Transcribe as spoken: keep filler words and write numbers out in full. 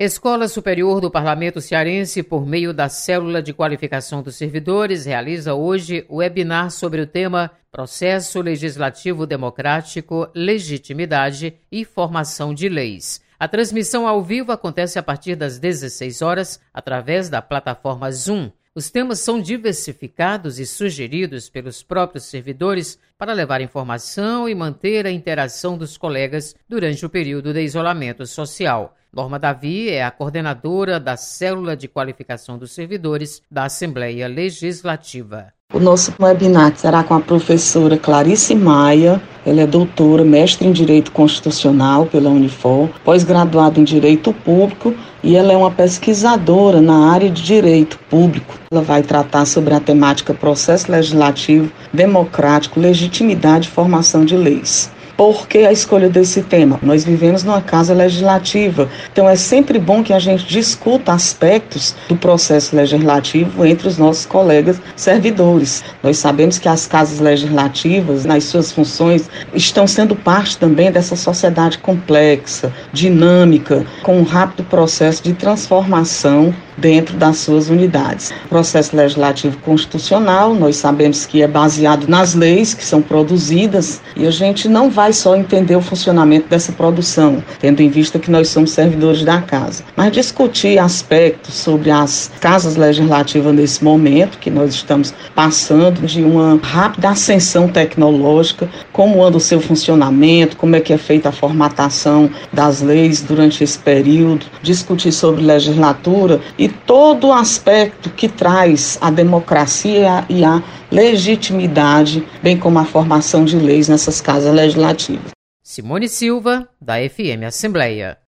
Escola Superior do Parlamento Cearense, por meio da Célula de Qualificação dos Servidores, realiza hoje o webinar sobre o tema Processo Legislativo Democrático, Legitimidade e Formação de Leis. A transmissão ao vivo acontece a partir das dezesseis horas, através da plataforma Zoom. Os temas são diversificados e sugeridos pelos próprios servidores para levar informação e manter a interação dos colegas durante o período de isolamento social. Norma Davi é a coordenadora da Célula de Qualificação dos Servidores da Assembleia Legislativa. O nosso webinar será com a professora Clarice Maia. Ela é doutora, mestre em Direito Constitucional pela Unifor, pós-graduada em Direito Público e ela é uma pesquisadora na área de Direito Público. Ela vai tratar sobre a temática Processo Legislativo Democrático, Legitimidade e Formação de Leis. Por que a escolha desse tema? Nós vivemos numa casa legislativa, então é sempre bom que a gente discuta aspectos do processo legislativo entre os nossos colegas servidores. Nós sabemos que as casas legislativas, nas suas funções, estão sendo parte também dessa sociedade complexa, dinâmica, com um rápido processo de transformação dentro das suas unidades. O processo legislativo constitucional, nós sabemos que é baseado nas leis que são produzidas e a gente não vai só entender o funcionamento dessa produção, tendo em vista que nós somos servidores da casa, mas discutir aspectos sobre as casas legislativas nesse momento que nós estamos passando de uma rápida ascensão tecnológica, como anda o seu funcionamento, como é que é feita a formatação das leis durante esse período, discutir sobre legislatura e todo o aspecto que traz a democracia e a legitimidade, bem como a formação de leis nessas casas legislativas. Simone Silva, da F M Assembleia.